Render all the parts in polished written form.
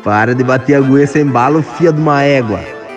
Para de bater a agulha sem bala, fia de uma égua.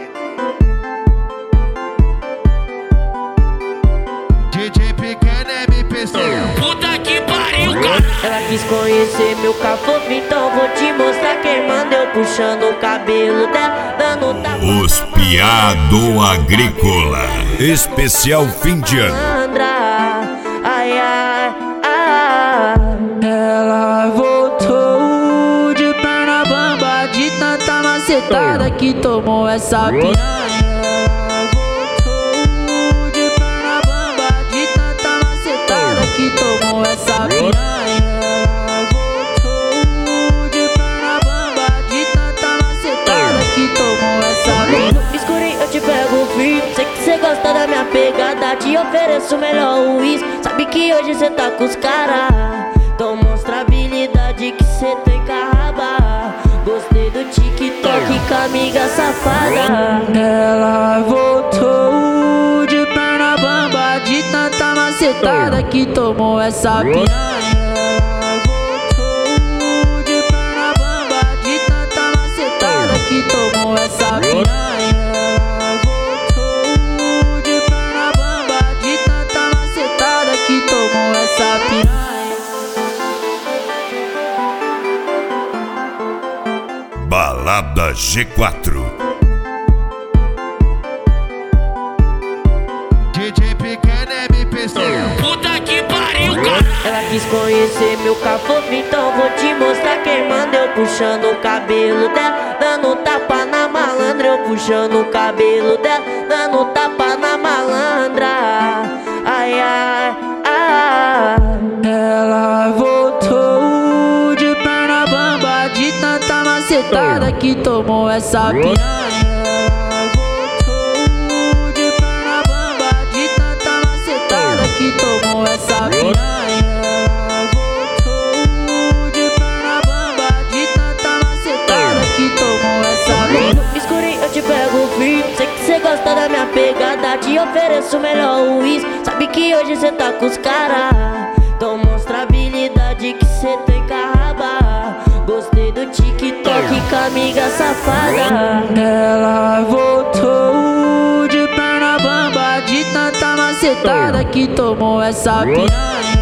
DJ Pequeno MPC. Puta que pariu, cara. Ela quis conhecer meu cafofo, então vou te mostrar quem manda. Eu puxando o cabelo dela, dando tapa. Os Piado Agrícola. Especial fim de ano. Ai, ai, ai. Ela voltou de perna bamba, de tanta macetada que tomou essa piranha. Ela voltou de perna bamba, de tanta macetada que tomou essa piranha. Ela voltou de perna bamba, de tanta macetada que tomou essa piranha. No escurinho eu te pego firme, sei que cê gosta da minha pegada, te ofereço o melhor uísque. Sabe que hoje cê tá com os caras, então mostra a habilidade que cê tem carraba. Gostei do TikTok com a amiga safada. Ela voltou de perna bamba, de tanta macetada que tomou essa piranha. Ela voltou de perna bamba, de tanta macetada que tomou essa piranha. Ela voltou de perna bamba, de tanta macetada que tomou essa piranha. Balada G4. DJ Pequeno MPC. Puta que pariu, cara. Ela quis conhecer meu cafofo, então vou te mostrar quem manda. Eu puxando o cabelo dela, dando tapa na malandra. Eu puxando o cabelo dela, dando tapa na malandra. Ai, ai, ai. Ela voltou de perna bamba, de tanta macetada que tomou essa piranha. Ela voltou de perna bamba, de tanta macetada que tomou essa piranha. Ela voltou de perna bamba, de tanta macetada que tomou essa piranha. No escurinho eu te pego firme, sei que cê gosta da minha pegada, te ofereço o melhor uísque. Sabe que hoje cê tá com os caras, então mostra a habilidade que cê tem carraba. Gostei do TikTok com a amiga safada. Ela voltou de perna bamba, de tanta macetada que tomou essa piranha.